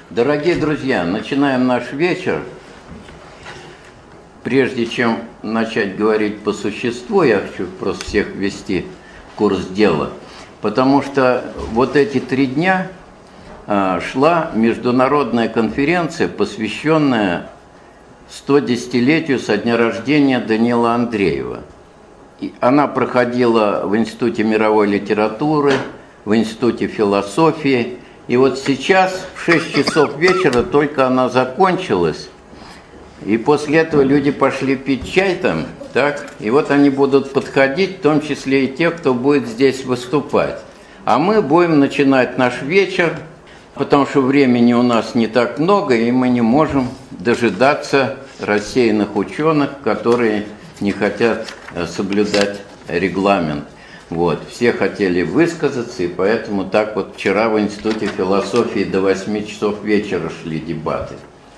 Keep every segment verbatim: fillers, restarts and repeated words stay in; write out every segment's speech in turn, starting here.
Дорогие друзья, начинаем наш вечер. Прежде чем начать говорить по существу, я хочу просто всех ввести в курс дела, потому что вот эти три дня а, шла международная конференция, посвященная стодесятилетию со дня рождения Даниила Андреева. И она проходила в Институте мировой литературы, в Институте философии. И вот сейчас в шесть часов вечера только она закончилась, и после этого люди пошли пить чай там, так, и вот они будут подходить, в том числе и те, кто будет здесь выступать. А мы будем начинать наш вечер, потому что времени у нас не так много, и мы не можем дожидаться рассеянных ученых, которые не хотят соблюдать регламент. Вот. Все хотели высказаться, и поэтому так вот вчера в Институте философии до восьми часов вечера шли дебаты.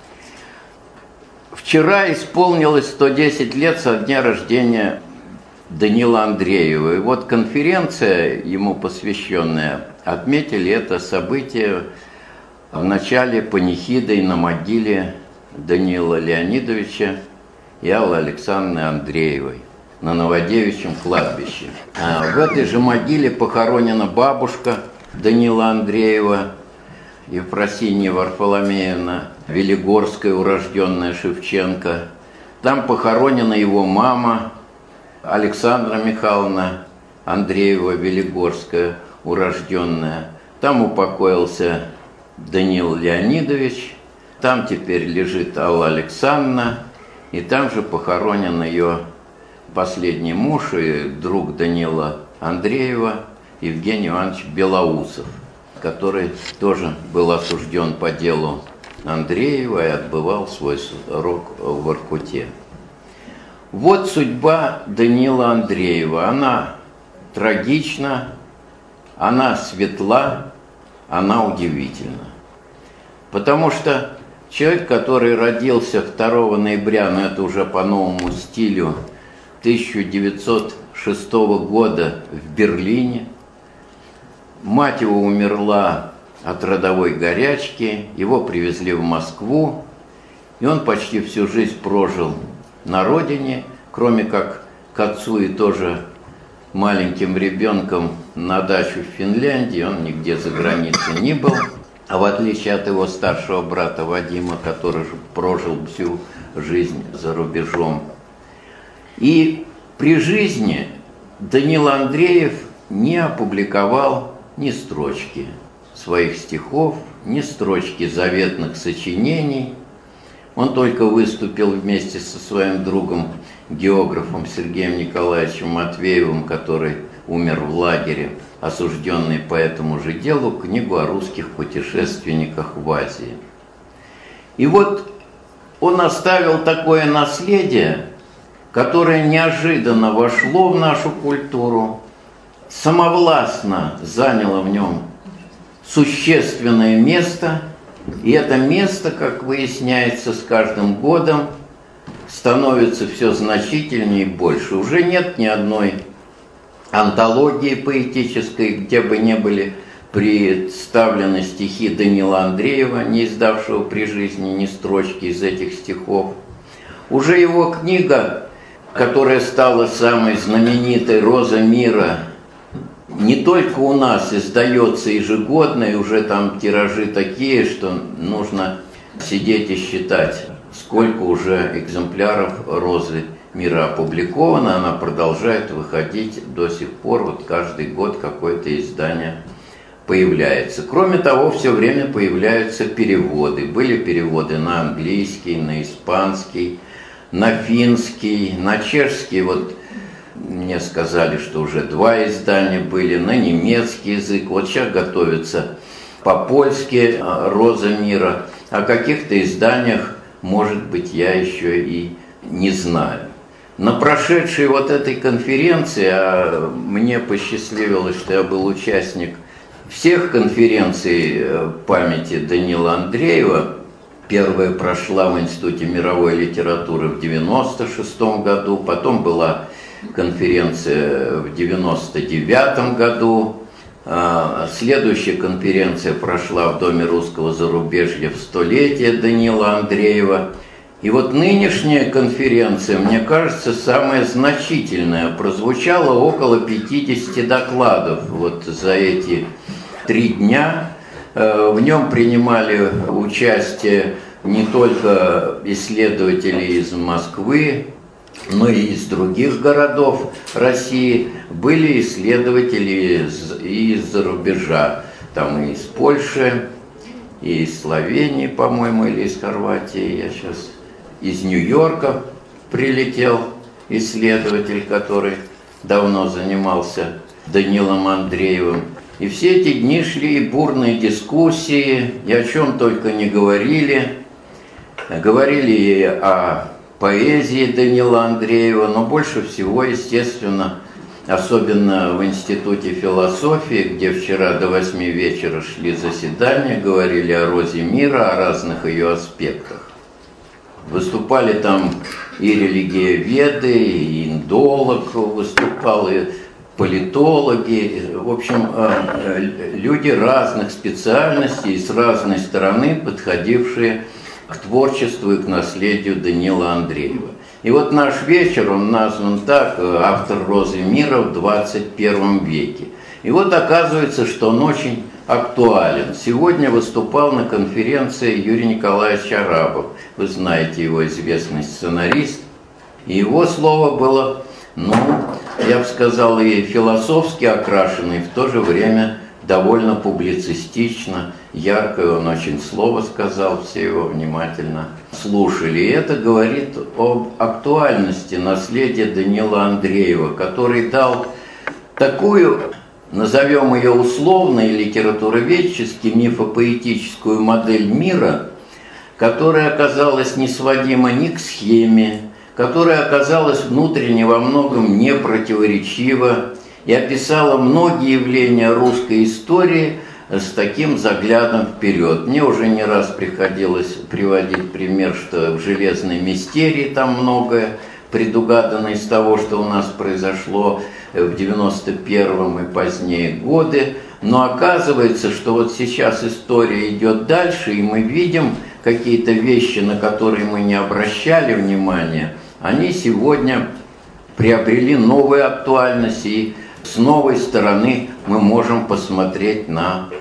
Вчера исполнилось сто десять лет со дня рождения Даниила Андреева. И вот конференция, ему посвященная, отметили это событие в начале панихидой на могиле Даниила Леонидовича и Аллы Александровны Андреевой на Новодевичьем кладбище. А в этой же могиле похоронена бабушка Даниила Андреева, Ефросинья Варфоломеевна Велигорская, урожденная Шевченко. Там похоронена его мама Александра Михайловна Андреева Велигорская, урожденная. Там упокоился Даниил Леонидович, там теперь лежит Алла Александровна, и там же похоронен ее последний муж и друг Даниила Андреева Евгений Иванович Белоусов, который тоже был осужден по делу Андреева и отбывал свой срок в Воркуте. Вот судьба Даниила Андреева. Она трагична, она светла, она удивительна. Потому что человек, который родился второго ноября, но это уже по новому стилю, тысяча девятьсот шестого года в Берлине. Мать его умерла от родовой горячки, его привезли в Москву, и он почти всю жизнь прожил на родине, кроме как к отцу и тоже маленьким ребенком на дачу в Финляндии, он нигде за границей не был, а в отличие от его старшего брата Вадима, который прожил всю жизнь за рубежом. И при жизни Даниил Андреев не опубликовал ни строчки своих стихов, ни строчки заветных сочинений. Он только выступил вместе со своим другом, географом Сергеем Николаевичем Матвеевым, который умер в лагере, осужденный по этому же делу, книгу о русских путешественниках в Азии. И вот он оставил такое наследие, которое неожиданно вошло в нашу культуру, самовластно заняло в нем существенное место, и это место, как выясняется, с каждым годом становится все значительнее и больше. Уже нет ни одной антологии поэтической, где бы не были представлены стихи Даниила Андреева, не издавшего при жизни ни строчки из этих стихов. Уже его книга, которая стала самой знаменитой, «Роза мира», не только у нас издается ежегодно, и уже там тиражи такие, что нужно сидеть и считать, сколько уже экземпляров «Розы мира» опубликовано. Она продолжает выходить до сих пор, вот каждый год какое-то издание появляется. Кроме того, все время появляются переводы. Были переводы на английский, на испанский, на финский, на чешский. Вот мне сказали, что уже два издания были, на немецкий язык. Вот сейчас готовится по-польски «Роза мира». О каких-то изданиях, может быть, я еще и не знаю. На прошедшей вот этой конференции, а мне посчастливилось, что я был участник всех конференций памяти Даниила Андреева. Первая прошла в Институте мировой литературы в девяносто шестом году, потом была конференция в девяносто девятом году, Следующая конференция прошла в Доме русского зарубежья в столетие Даниила Андреева. И вот нынешняя конференция, мне кажется, самая значительная. Прозвучало около пятидесяти докладов вот за эти три дня. В нем принимали участие не только исследователи из Москвы, но и из других городов России. Были исследователи из, и из-за рубежа, там и из Польши, и из Словении, по-моему, или из Хорватии, я сейчас... Из Нью-Йорка прилетел исследователь, который давно занимался Даниилом Андреевым. И все эти дни шли и бурные дискуссии, и о чем только не говорили. Говорили и о поэзии Даниила Андреева, но больше всего, естественно, особенно в Институте философии, где вчера до восьми вечера шли заседания, говорили о розе мира, о разных ее аспектах. Выступали там и религиоведы, и индолог выступал, и политологи, в общем, люди разных специальностей, с разной стороны подходившие к творчеству и к наследию Даниила Андреева. И вот наш вечер, он назван так, автор «Розы мира» в двадцать первом веке. И вот оказывается, что он очень актуален. Сегодня выступал на конференции Юрий Николаевич Арабов. Вы знаете его, известный сценарист. И его слово было, ну, я бы сказал, и философски окрашено, и в то же время довольно публицистично, яркое он очень слово сказал, все его внимательно слушали. И это говорит об актуальности наследия Даниила Андреева, который дал такую, назовем ее условно и литературоведчески, мифопоэтическую модель мира, которая оказалась не сводима ни к схеме, которая оказалась внутренне во многом не противоречива и описала многие явления русской истории с таким заглядом вперед. Мне уже не раз приходилось приводить пример, что в «Железной мистерии» там многое предугадано из того, что у нас произошло в девяносто первом и позднее годы. Но оказывается, что вот сейчас история идет дальше, и мы видим какие-то вещи, на которые мы не обращали внимания, они сегодня приобрели новую актуальность, и с новой стороны мы можем посмотреть на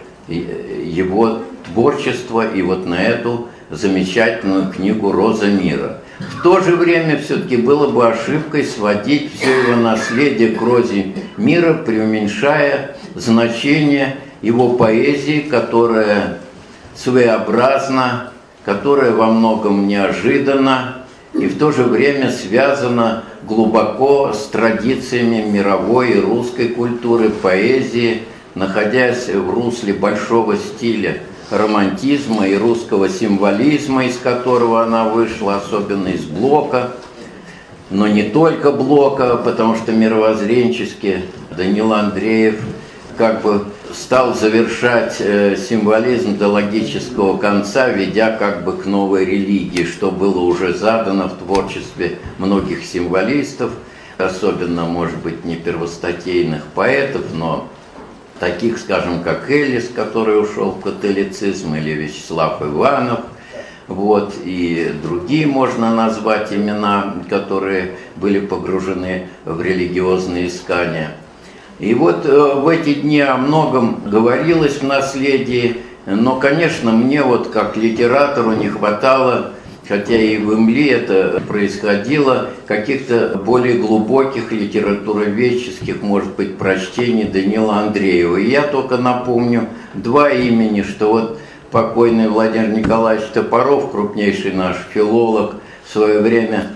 его творчество и вот на эту замечательную книгу «Роза мира». В то же время все-таки было бы ошибкой сводить все его наследие к розе мира, преуменьшая значение его поэзии, которая своеобразна, которая во многом неожиданна и в то же время связана глубоко с традициями мировой и русской культуры, поэзии, находясь в русле большого стиля романтизма и русского символизма, из которого она вышла, особенно из Блока, но не только Блока, потому что мировоззренчески Даниил Андреев как бы стал завершать символизм до логического конца, ведя как бы к новой религии, что было уже задано в творчестве многих символистов, особенно, может быть, не первостатейных поэтов, но таких, скажем, как Эллис, который ушел в католицизм, или Вячеслав Иванов, вот, и другие можно назвать имена, которые были погружены в религиозные искания. И вот в эти дни о многом говорилось в наследии, но, конечно, мне вот как литератору не хватало, хотя и в Эмли это происходило, каких-то более глубоких литературоведческих, может быть, прочтений Даниила Андреева. И я только напомню два имени, что вот покойный Владимир Николаевич Топоров, крупнейший наш филолог, в свое время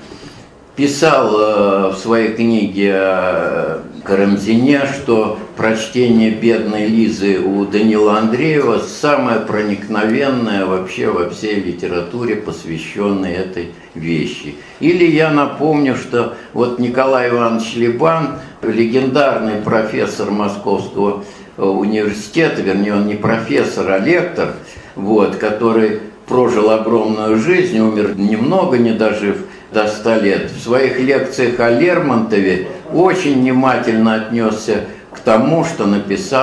писал в своей книге о Карамзине, что прочтение «Бедной Лизы» у Даниила Андреева самое проникновенное вообще во всей литературе, посвященной этой вещи. Или я напомню, что вот Николай Иванович Либан, легендарный профессор Московского университета, вернее, он не профессор, а лектор, вот, который прожил огромную жизнь, умер немного, не дожив до ста лет, в своих лекциях о Лермонтове очень внимательно отнесся к тому, что написал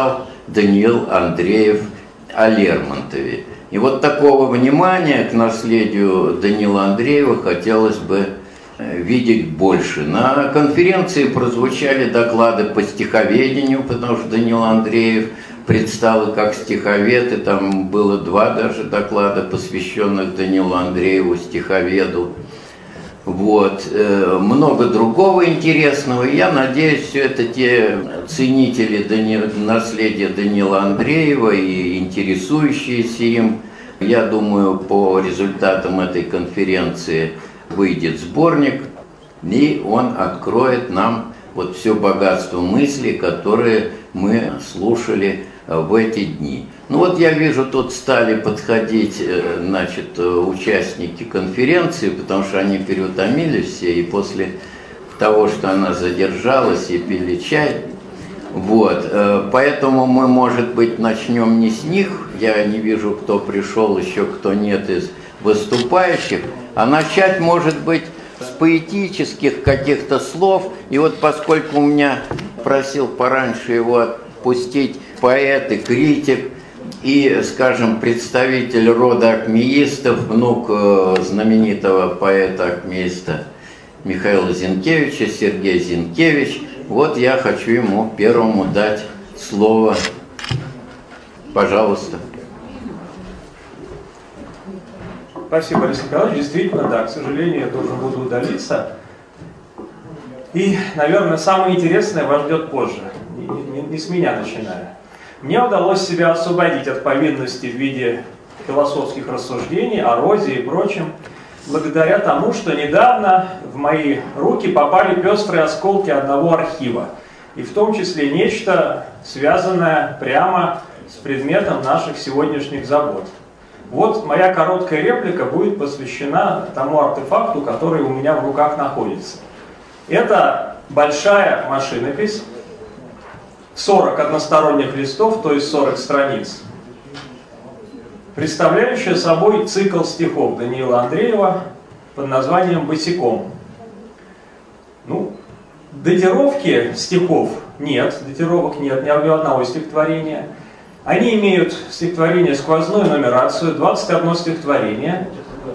Даниил Андреев о Лермонтове. И вот такого внимания к наследию Даниила Андреева хотелось бы видеть больше. На конференции прозвучали доклады по стиховедению, потому что Даниил Андреев предстал как стиховед, и там было два даже доклада, посвященных Даниилу Андрееву, стиховеду. Вот. Много другого интересного. Я надеюсь, все это те ценители Дани... наследия Даниила Андреева и интересующиеся им. Я думаю, по результатам этой конференции выйдет сборник, и он откроет нам вот все богатство мыслей, которые мы слушали в эти дни. Ну вот я вижу, тут стали подходить, значит, участники конференции, потому что они переутомились все, и после того, что она задержалась, и пили чай. Вот, поэтому мы, может быть, начнем не с них, я не вижу, кто пришел, еще кто нет из выступающих, а начать, может быть, с поэтических каких-то слов. И вот поскольку у меня просил пораньше его отпустить поэт и критик, и, скажем, представитель рода акмеистов, внук знаменитого поэта-акмеиста Михаила Зинкевича, Сергей Зинкевич, вот я хочу ему первому дать слово. Пожалуйста. Спасибо, Борис Николаевич. Действительно, да, к сожалению, я должен буду удалиться. И, наверное, самое интересное вас ждет позже, не, не, не с меня начиная. Мне удалось себя освободить от повинности в виде философских рассуждений о розе и прочем, благодаря тому, что недавно в мои руки попали пестрые осколки одного архива, и в том числе нечто, связанное прямо с предметом наших сегодняшних забот. Вот моя короткая реплика будет посвящена тому артефакту, который у меня в руках находится. Это большая машинопись, сорок односторонних листов, то есть сорок страниц, представляющая собой цикл стихов Даниила Андреева под названием «Босиком». Ну, датировки стихов нет, датировок нет, ни одного стихотворения. Они имеют стихотворение сквозную нумерацию, двадцать одно стихотворение.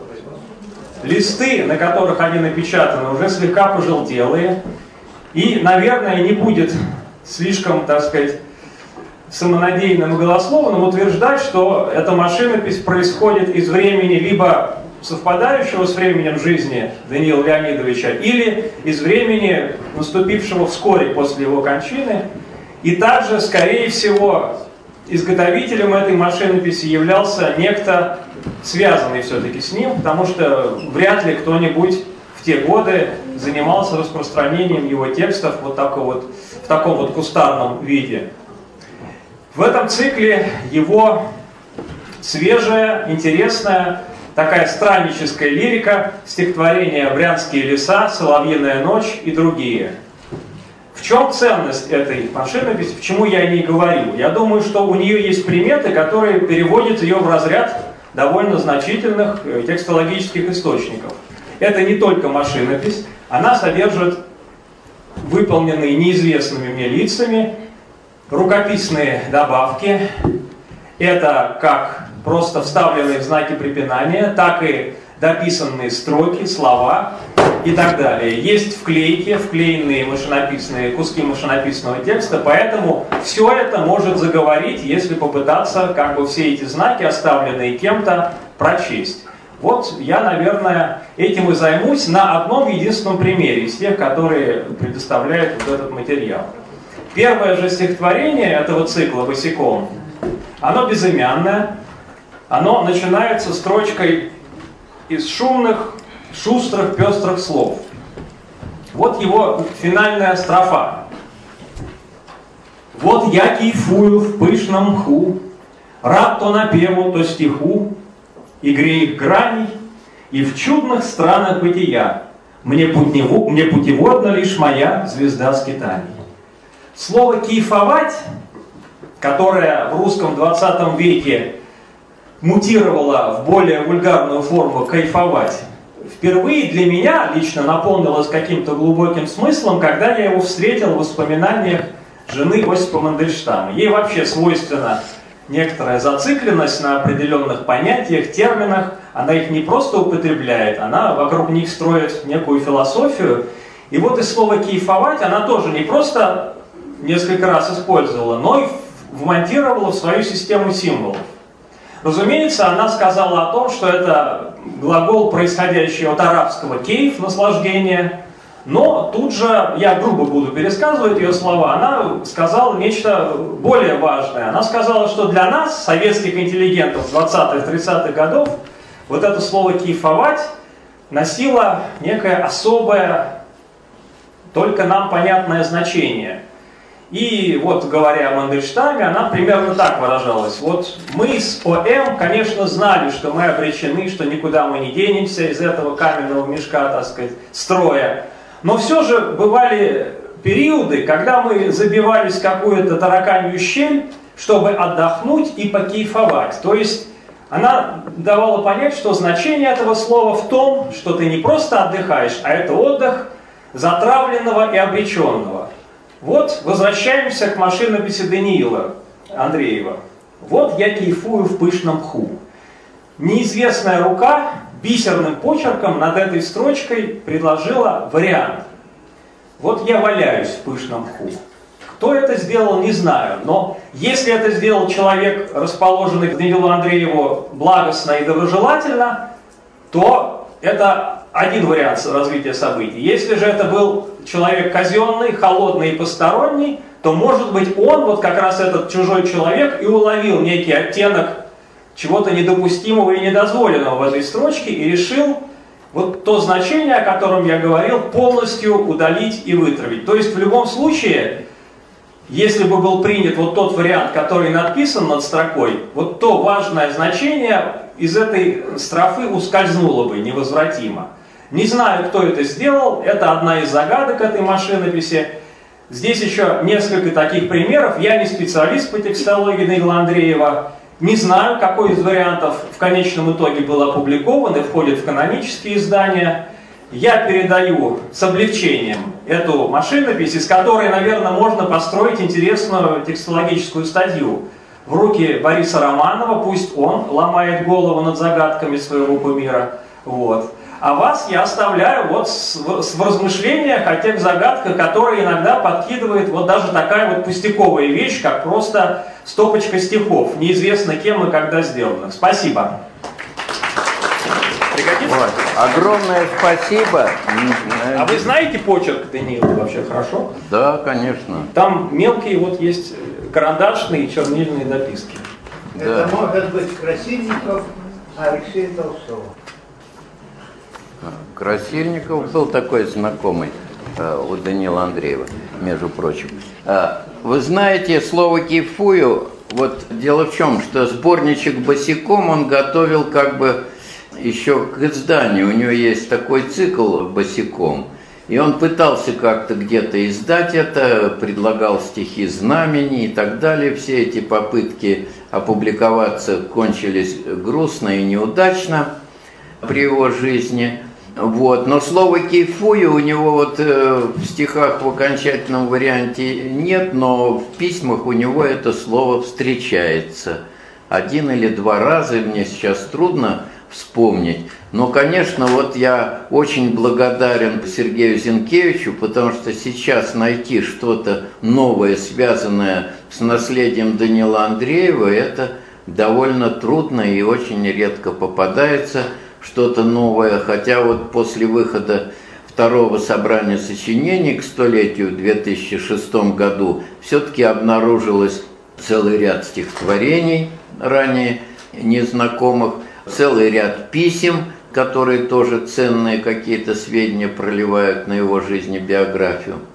Листы, на которых они напечатаны, уже слегка пожелтелые. И, наверное, не будет слишком, так сказать, самонадеянным и голословным утверждать, что эта машинопись происходит из времени либо совпадающего с временем жизни Даниила Леонидовича, или из времени, наступившего вскоре после его кончины. И также, скорее всего, изготовителем этой машинописи являлся некто, связанный все-таки с ним, потому что вряд ли кто-нибудь в те годы занимался распространением его текстов вот такого вот, в таком вот кустарном виде. В этом цикле его свежая, интересная, такая странническая лирика, стихотворения «Брянские леса», «Соловьиная ночь» и другие. В чем ценность этой машинописи, почему я о ней говорю? Я думаю, что у нее есть приметы, которые переводят ее в разряд довольно значительных текстологических источников. Это не только машинопись, она содержит выполненные неизвестными мне лицами рукописные добавки. Это как просто вставленные в знаки препинания, так и дописанные строки, слова и так далее. Есть вклейки, вклеенные машинописные, куски машинописного текста, поэтому все это может заговорить, если попытаться как бы все эти знаки, оставленные кем-то, прочесть. Вот я, наверное, этим и займусь на одном единственном примере из тех, которые предоставляет вот этот материал. Первое же стихотворение этого цикла «Босиком», оно безымянное, оно начинается строчкой из шумных, шустрых, пестрых слов. Вот его финальная строфа. «Вот я кайфую в пышном мху, рад то напеву, то стиху, игре их граней, и в чудных странах бытия мне, путневу, мне путеводна лишь моя звезда скитаний». Слово «кайфовать», которое в русском двадцатом веке мутировало в более вульгарную форму «кайфовать», впервые для меня лично наполнилось каким-то глубоким смыслом, когда я его встретил в воспоминаниях жены Осипа Мандельштама. Ей вообще свойственна некоторая зацикленность на определенных понятиях, терминах. Она их не просто употребляет, она вокруг них строит некую философию. И вот из слова «кайфовать» она тоже не просто несколько раз использовала, но и вмонтировала в свою систему символов. Разумеется, она сказала о том, что это глагол, происходящий от арабского «кейф» – наслаждение. Но тут же, я грубо буду пересказывать ее слова, она сказала нечто более важное. Она сказала, что для нас, советских интеллигентов двадцатых-тридцатых годов, вот это слово «кайфовать» носило некое особое, только нам понятное значение. И вот, говоря о Мандельштаме, она примерно так выражалась. Вот мы с ОМ, конечно, знали, что мы обречены, что никуда мы не денемся из этого каменного мешка, так сказать, строя. Но все же бывали периоды, когда мы забивались в какую-то тараканью щель, чтобы отдохнуть и покайфовать. То есть она давала понять, что значение этого слова в том, что ты не просто отдыхаешь, а это отдых затравленного и обреченного. Вот возвращаемся к машинописи Даниила Андреева. Вот я кайфую в пышном мху. Неизвестная рука бисерным почерком над этой строчкой предложила вариант. Вот я валяюсь в пышном мху. Кто это сделал, не знаю, но если это сделал человек, расположенный к Даниилу Андрееву благостно и доброжелательно, то это один вариант развития событий. Если же это был человек казенный, холодный и посторонний, то, может быть, он, вот как раз этот чужой человек, и уловил некий оттенок чего-то недопустимого и недозволенного в этой строчке и решил вот то значение, о котором я говорил, полностью удалить и вытравить. То есть в любом случае, если бы был принят вот тот вариант, который написан над строкой, вот то важное значение из этой строфы ускользнуло бы невозвратимо. Не знаю, кто это сделал, это одна из загадок этой машинописи. Здесь еще несколько таких примеров. Я не специалист по текстологии Даниила Андреева. Не знаю, какой из вариантов в конечном итоге был опубликован и входит в канонические издания. Я передаю с облегчением эту машинопись, из которой, наверное, можно построить интересную текстологическую статью, в руки Бориса Романова. Пусть он ломает голову над загадками своего кумира. Вот. А вас я оставляю вот с, с в размышлениях о тех загадках, которые иногда подкидывает вот даже такая вот пустяковая вещь, как просто стопочка стихов, неизвестно кем и когда сделанных. Спасибо. Пригодится? Вот. Огромное спасибо. А вы знаете почерк Даниила вообще хорошо? Да, конечно. Там мелкие вот есть карандашные и чернильные дописки. Да. Это может быть Красильников, Алексей Толстого. Красильников был такой знакомый э, у Даниила Андреева, между прочим. Э, вы знаете, слово «кайфую», вот дело в чем, что сборничек «Босиком» он готовил как бы еще к изданию. У него есть такой цикл «Босиком», и он пытался как-то где-то издать это, предлагал стихи «Знамени» и так далее. Все эти попытки опубликоваться кончились грустно и неудачно при его жизни. Вот. Но слова «кайфую» у него вот э, в стихах в окончательном варианте нет, но в письмах у него это слово встречается. Один или два раза, мне сейчас трудно вспомнить. Но, конечно, вот я очень благодарен Сергею Зинкевичу, потому что сейчас найти что-то новое, связанное с наследием Даниила Андреева, это довольно трудно и очень редко попадается что-то новое, хотя вот после выхода второго собрания сочинений к столетию в две тысячи шестом году все-таки обнаружилось целый ряд стихотворений, ранее незнакомых, целый ряд писем, которые тоже ценные какие-то сведения проливают на его жизнь и биографию.